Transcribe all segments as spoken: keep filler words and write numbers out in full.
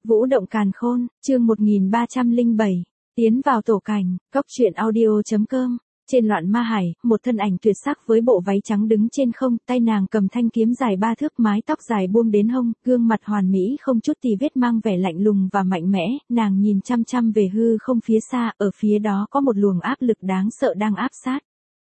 Vũ động càn khôn, chương một nghìn ba trăm lẻ bảy, tiến vào tổ cảnh, cốc truyện audio.com. Trên loạn ma hải, một thân ảnh tuyệt sắc với bộ váy trắng đứng trên không, tay nàng cầm thanh kiếm dài ba thước, mái tóc dài buông đến hông, gương mặt hoàn mỹ không chút tì vết, mang vẻ lạnh lùng và mạnh mẽ, nàng nhìn chăm chăm về hư không phía xa, ở phía đó có một luồng áp lực đáng sợ đang áp sát.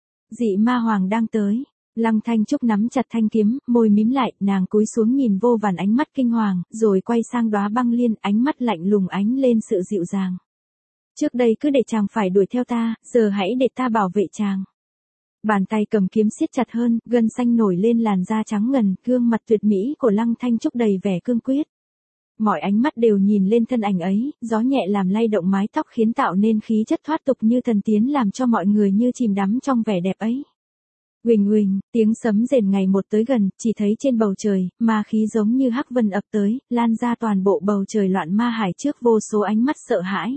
Dị ma hoàng đang tới. Lăng Thanh Trúc nắm chặt thanh kiếm, môi mím lại, nàng cúi xuống nhìn vô vàn ánh mắt kinh hoàng, rồi quay sang Đóa Băng Liên, ánh mắt lạnh lùng ánh lên sự dịu dàng. Trước đây cứ để chàng phải đuổi theo ta, giờ hãy để ta bảo vệ chàng. Bàn tay cầm kiếm siết chặt hơn, gân xanh nổi lên làn da trắng ngần, gương mặt tuyệt mỹ của Lăng Thanh Trúc đầy vẻ cương quyết. Mọi ánh mắt đều nhìn lên thân ảnh ấy, gió nhẹ làm lay động mái tóc khiến tạo nên khí chất thoát tục như thần tiến, làm cho mọi người như chìm đắm trong vẻ đẹp ấy. Huỳnh huỳnh, tiếng sấm rền ngày một tới gần, chỉ thấy trên bầu trời, ma khí giống như hắc vân ập tới, lan ra toàn bộ bầu trời loạn ma hải trước vô số ánh mắt sợ hãi.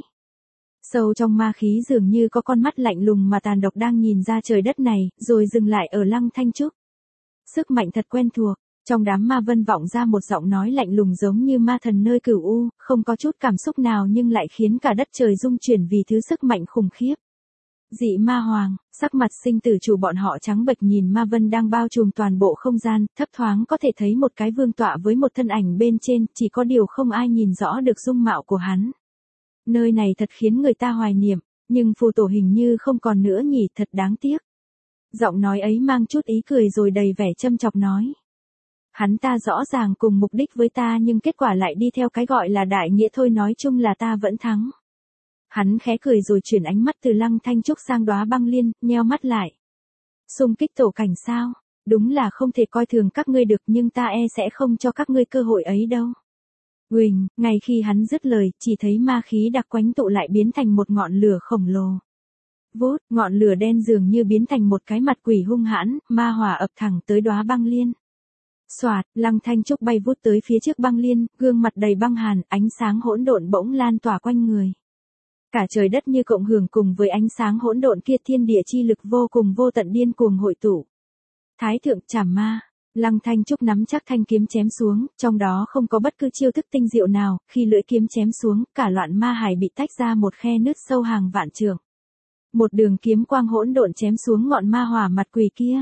Sâu trong ma khí dường như có con mắt lạnh lùng mà tàn độc đang nhìn ra trời đất này, rồi dừng lại ở Lăng Thanh Trúc. Sức mạnh thật quen thuộc, trong đám ma vân vọng ra một giọng nói lạnh lùng giống như ma thần nơi cửu u, không có chút cảm xúc nào nhưng lại khiến cả đất trời rung chuyển vì thứ sức mạnh khủng khiếp. Dị ma hoàng, sắc mặt sinh tử chủ bọn họ trắng bệch nhìn ma vân đang bao trùm toàn bộ không gian, thấp thoáng có thể thấy một cái vương tọa với một thân ảnh bên trên, chỉ có điều không ai nhìn rõ được dung mạo của hắn. Nơi này thật khiến người ta hoài niệm, nhưng phù tổ hình như không còn nữa nhỉ, thật đáng tiếc. Giọng nói ấy mang chút ý cười rồi đầy vẻ châm chọc nói. Hắn ta rõ ràng cùng mục đích với ta nhưng kết quả lại đi theo cái gọi là đại nghĩa thôi, nói chung là ta vẫn thắng. Hắn khẽ cười rồi chuyển ánh mắt từ Lăng Thanh Trúc sang Đóa Băng Liên, nheo mắt lại. Xung kích tổ cảnh sao? Đúng là không thể coi thường các ngươi được, nhưng ta e sẽ không cho các ngươi cơ hội ấy đâu. Huỳnh, ngay khi hắn dứt lời, chỉ thấy ma khí đặc quánh tụ lại biến thành một ngọn lửa khổng lồ. Vút, ngọn lửa đen dường như biến thành một cái mặt quỷ hung hãn, ma hỏa ập thẳng tới Đóa Băng Liên. Xoạt, Lăng Thanh Trúc bay vút tới phía trước băng liên, gương mặt đầy băng hàn, ánh sáng hỗn độn bỗng lan tỏa quanh người. Cả trời đất như cộng hưởng cùng với ánh sáng hỗn độn kia, thiên địa chi lực vô cùng vô tận điên cuồng hội tụ. Thái thượng trảm ma, Lăng Thanh Trúc nắm chắc thanh kiếm chém xuống, trong đó không có bất cứ chiêu thức tinh diệu nào, khi lưỡi kiếm chém xuống, cả loạn ma hải bị tách ra một khe nứt sâu hàng vạn trượng. Một đường kiếm quang hỗn độn chém xuống ngọn ma hỏa mặt quỷ kia.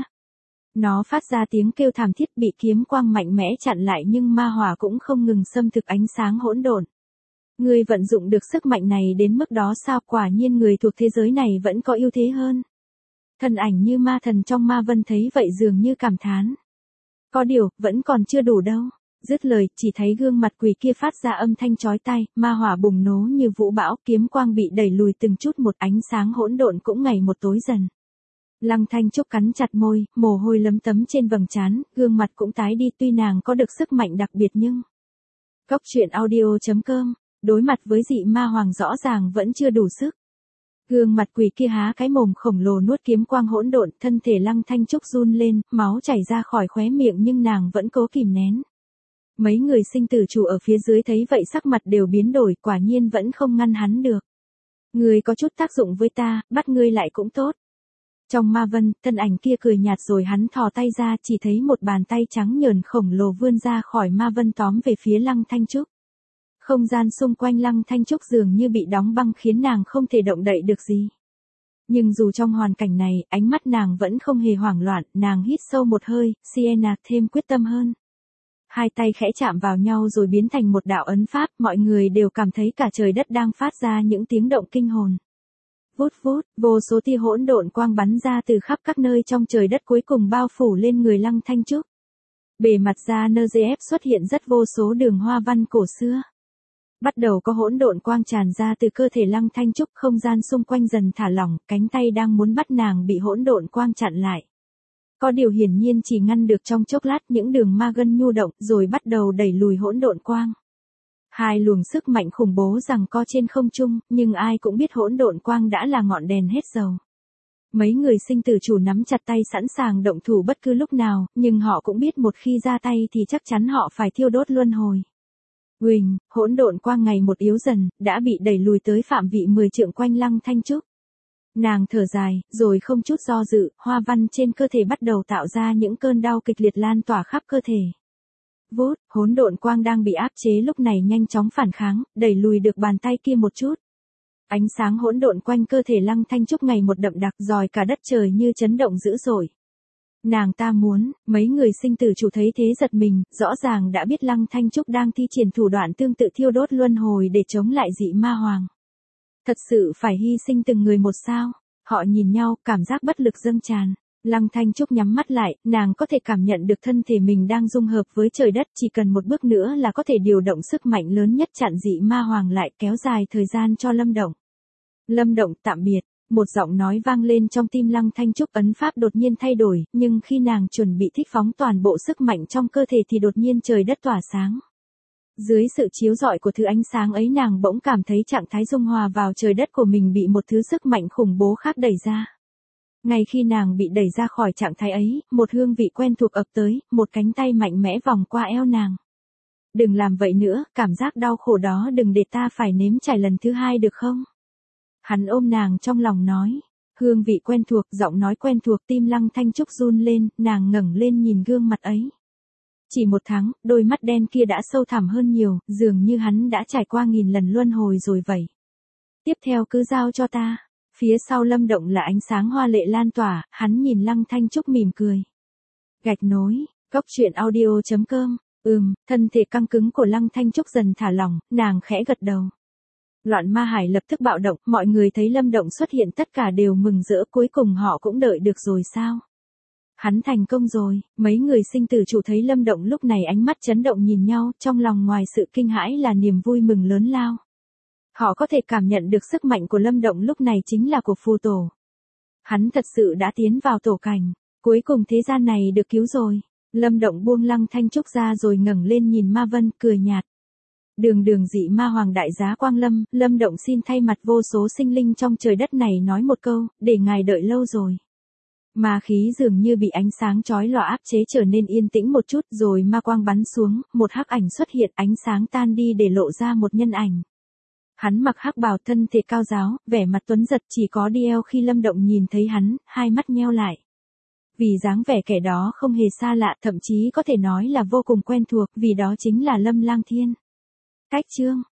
Nó phát ra tiếng kêu thảm thiết, bị kiếm quang mạnh mẽ chặn lại nhưng ma hỏa cũng không ngừng xâm thực ánh sáng hỗn độn. Ngươi vận dụng được sức mạnh này đến mức đó sao? Quả nhiên người thuộc thế giới này vẫn có ưu thế hơn. Thân ảnh như ma thần trong ma vân thấy vậy dường như cảm thán. Có điều, vẫn còn chưa đủ đâu. Dứt lời, chỉ thấy gương mặt quỷ kia phát ra âm thanh chói tai, ma hỏa bùng nổ như vũ bão, kiếm quang bị đẩy lùi từng chút một, ánh sáng hỗn độn cũng ngày một tối dần. Lăng Thanh Trúc cắn chặt môi, mồ hôi lấm tấm trên vầng trán, gương mặt cũng tái đi, tuy nàng có được sức mạnh đặc biệt nhưng... Cốc truyện audio.com, đối mặt với dị ma hoàng rõ ràng vẫn chưa đủ sức. Gương mặt quỷ kia há cái mồm khổng lồ nuốt kiếm quang hỗn độn, thân thể Lăng Thanh Trúc run lên, máu chảy ra khỏi khóe miệng nhưng nàng vẫn cố kìm nén. Mấy người sinh tử chủ ở phía dưới thấy vậy sắc mặt đều biến đổi, quả nhiên vẫn không ngăn hắn được. Ngươi có chút tác dụng với ta, bắt ngươi lại cũng tốt. Trong ma vân, thân ảnh kia cười nhạt rồi hắn thò tay ra, chỉ thấy một bàn tay trắng nhờn khổng lồ vươn ra khỏi ma vân tóm về phía Lăng Thanh Trúc. Không gian xung quanh Lăng Thanh Trúc dường như bị đóng băng khiến nàng không thể động đậy được gì. Nhưng dù trong hoàn cảnh này, ánh mắt nàng vẫn không hề hoảng loạn, nàng hít sâu một hơi, Sienna thêm quyết tâm hơn. Hai tay khẽ chạm vào nhau rồi biến thành một đạo ấn pháp, mọi người đều cảm thấy cả trời đất đang phát ra những tiếng động kinh hồn. Vút vút, vô số tia hỗn độn quang bắn ra từ khắp các nơi trong trời đất cuối cùng bao phủ lên người Lăng Thanh Trúc. Bề mặt da en giê ép xuất hiện rất vô số đường hoa văn cổ xưa. Bắt đầu có hỗn độn quang tràn ra từ cơ thể Lăng Thanh Trúc, không gian xung quanh dần thả lỏng, cánh tay đang muốn bắt nàng bị hỗn độn quang chặn lại. Có điều hiển nhiên chỉ ngăn được trong chốc lát, những đường ma gân nhu động rồi bắt đầu đẩy lùi hỗn độn quang. Hai luồng sức mạnh khủng bố giằng co trên không trung, nhưng ai cũng biết hỗn độn quang đã là ngọn đèn hết dầu. Mấy người sinh tử chủ nắm chặt tay sẵn sàng động thủ bất cứ lúc nào, nhưng họ cũng biết một khi ra tay thì chắc chắn họ phải thiêu đốt luân hồi. Huỳnh, hỗn độn quang ngày một yếu dần, đã bị đẩy lùi tới phạm vị mười trượng quanh Lăng Thanh Trúc. Nàng thở dài, rồi không chút do dự, hoa văn trên cơ thể bắt đầu tạo ra những cơn đau kịch liệt lan tỏa khắp cơ thể. Vút, hỗn độn quang đang bị áp chế lúc này nhanh chóng phản kháng, đẩy lùi được bàn tay kia một chút. Ánh sáng hỗn độn quanh cơ thể Lăng Thanh Trúc ngày một đậm đặc dòi cả đất trời như chấn động dữ dội. Nàng ta muốn, mấy người sinh tử chủ thấy thế giật mình, rõ ràng đã biết Lăng Thanh Trúc đang thi triển thủ đoạn tương tự thiêu đốt luân hồi để chống lại dị ma hoàng. Thật sự phải hy sinh từng người một sao? Họ nhìn nhau, cảm giác bất lực dâng tràn. Lăng Thanh Trúc nhắm mắt lại, nàng có thể cảm nhận được thân thể mình đang dung hợp với trời đất, chỉ cần một bước nữa là có thể điều động sức mạnh lớn nhất chặn dị ma hoàng lại, kéo dài thời gian cho Lâm Động. Lâm Động, tạm biệt. Một giọng nói vang lên trong tim Lăng Thanh Trúc, ấn pháp đột nhiên thay đổi, nhưng khi nàng chuẩn bị thích phóng toàn bộ sức mạnh trong cơ thể thì đột nhiên trời đất tỏa sáng. Dưới sự chiếu rọi của thứ ánh sáng ấy, nàng bỗng cảm thấy trạng thái dung hòa vào trời đất của mình bị một thứ sức mạnh khủng bố khác đẩy ra. Ngay khi nàng bị đẩy ra khỏi trạng thái ấy, một hương vị quen thuộc ập tới, một cánh tay mạnh mẽ vòng qua eo nàng. Đừng làm vậy nữa, cảm giác đau khổ đó đừng để ta phải nếm trải lần thứ hai được không? Hắn ôm nàng trong lòng nói. Hương vị quen thuộc, giọng nói quen thuộc, tim Lăng Thanh Trúc run lên, nàng ngẩng lên nhìn gương mặt ấy. Chỉ một tháng, đôi mắt đen kia đã sâu thẳm hơn nhiều, dường như hắn đã trải qua nghìn lần luân hồi rồi vậy. Tiếp theo cứ giao cho ta. Phía sau Lâm Động là ánh sáng hoa lệ lan tỏa, hắn nhìn Lăng Thanh Trúc mỉm cười. Gạch nối, góc truyện audio chấm com, ừm, thân thể căng cứng của Lăng Thanh Trúc dần thả lỏng, nàng khẽ gật đầu. Loạn ma hải lập tức bạo động, mọi người thấy Lâm Động xuất hiện tất cả đều mừng rỡ, cuối cùng họ cũng đợi được rồi sao? Hắn thành công rồi, mấy người sinh tử chủ thấy Lâm Động lúc này ánh mắt chấn động nhìn nhau, trong lòng ngoài sự kinh hãi là niềm vui mừng lớn lao. Họ có thể cảm nhận được sức mạnh của Lâm Động lúc này chính là của phù tổ. Hắn thật sự đã tiến vào tổ cảnh, cuối cùng thế gian này được cứu rồi. Lâm Động buông Lăng Thanh Trúc ra rồi ngẩng lên nhìn Ma Vân, cười nhạt. Đường đường dị ma hoàng đại giá quang lâm, Lâm Động xin thay mặt vô số sinh linh trong trời đất này nói một câu, để ngài đợi lâu rồi. Ma khí dường như bị ánh sáng chói lòa áp chế trở nên yên tĩnh một chút, rồi ma quang bắn xuống, một hắc ảnh xuất hiện, ánh sáng tan đi để lộ ra một nhân ảnh. Hắn mặc hắc bào, thân thể cao ráo, vẻ mặt tuấn giật, chỉ có đi eo khi Lâm Động nhìn thấy hắn, hai mắt nheo lại. Vì dáng vẻ kẻ đó không hề xa lạ, thậm chí có thể nói là vô cùng quen thuộc, vì đó chính là Lâm Lang Thiên. Cách chương